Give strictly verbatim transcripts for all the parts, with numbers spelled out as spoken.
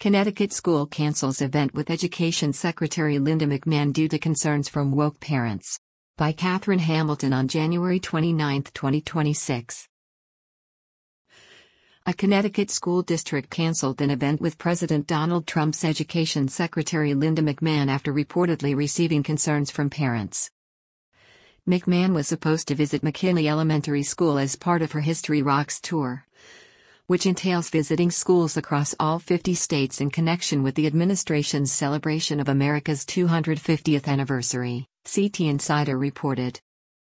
Connecticut school cancels event with Education Secretary Linda McMahon due to concerns from woke parents. By Catherine Hamilton on January twenty-ninth, twenty twenty-six. A Connecticut school district canceled an event with President Donald Trump's Education Secretary Linda McMahon after reportedly receiving concerns from parents. McMahon was supposed to visit McKinley Elementary School as part of her History Rocks tour, which entails visiting schools across all fifty states in connection with the administration's celebration of America's two hundred fiftieth anniversary, C T Insider reported.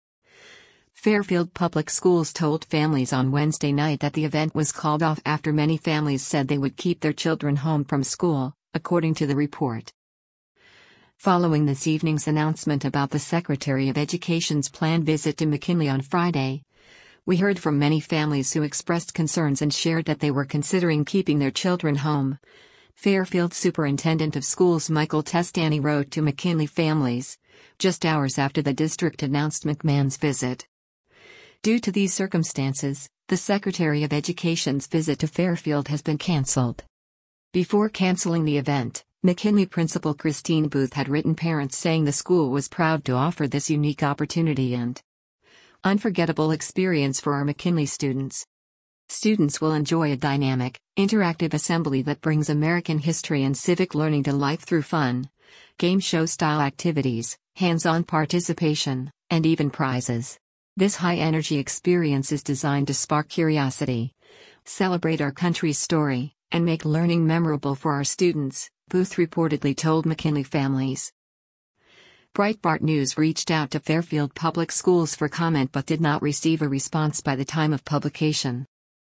Fairfield Public Schools told families on Wednesday night that the event was called off after many families said they would keep their children home from school, according to the report. Following this evening's announcement about the Secretary of Education's planned visit to McKinley on Friday, we heard from many families who expressed concerns and shared that they were considering keeping their children home. Fairfield Superintendent of Schools Michael Testani wrote to McKinley families, just hours after the district announced McMahon's visit. Due to these circumstances, the Secretary of Education's visit to Fairfield has been canceled. Before canceling the event, McKinley Principal Christine Booth had written parents saying the school was proud to offer this unique opportunity and unforgettable experience for our McKinley students. Students will enjoy a dynamic, interactive assembly that brings American history and civic learning to life through fun, game show-style activities, hands-on participation, and even prizes. This high-energy experience is designed to spark curiosity, celebrate our country's story, and make learning memorable for our students, Booth reportedly told McKinley families. Breitbart News reached out to Fairfield Public Schools for comment but did not receive a response by the time of publication.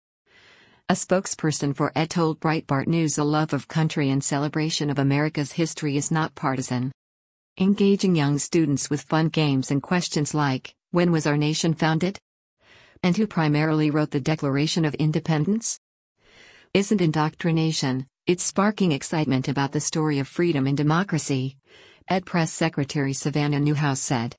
A spokesperson for E D told Breitbart News a love of country and celebration of America's history is not partisan. Engaging young students with fun games and questions like, when was our nation founded? And who primarily wrote the Declaration of Independence? Isn't indoctrination, it's sparking excitement about the story of freedom and democracy, E D Press Secretary Savannah Newhouse said.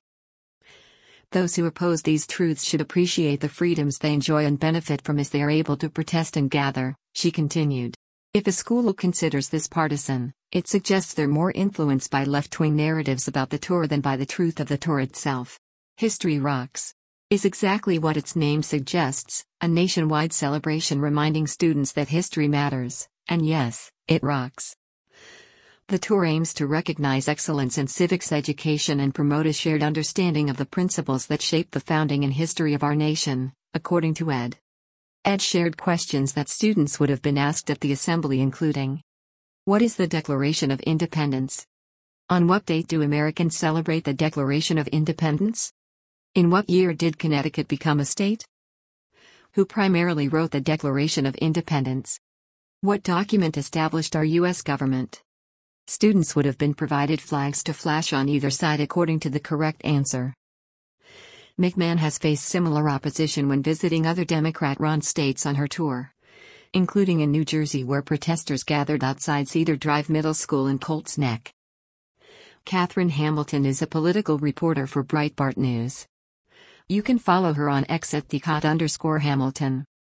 Those who oppose these truths should appreciate the freedoms they enjoy and benefit from as they are able to protest and gather, she continued. If a school considers this partisan, it suggests they're more influenced by left-wing narratives about the tour than by the truth of the tour itself. History Rocks is exactly what its name suggests, a nationwide celebration reminding students that history matters, and yes, it rocks. The tour aims to recognize excellence in civics education and promote a shared understanding of the principles that shaped the founding and history of our nation, according to E D. E D shared questions that students would have been asked at the assembly including: what is the Declaration of Independence? On what date do Americans celebrate the Declaration of Independence? In what year did Connecticut become a state? Who primarily wrote the Declaration of Independence? What document established our U S government? Students would have been provided flags to flash on either side according to the correct answer. McMahon has faced similar opposition when visiting other Democrat-run states on her tour, including in New Jersey where protesters gathered outside Cedar Drive Middle School in Colts Neck. Catherine Hamilton is a political reporter for Breitbart News. You can follow her on X at the Cot underscore Hamilton.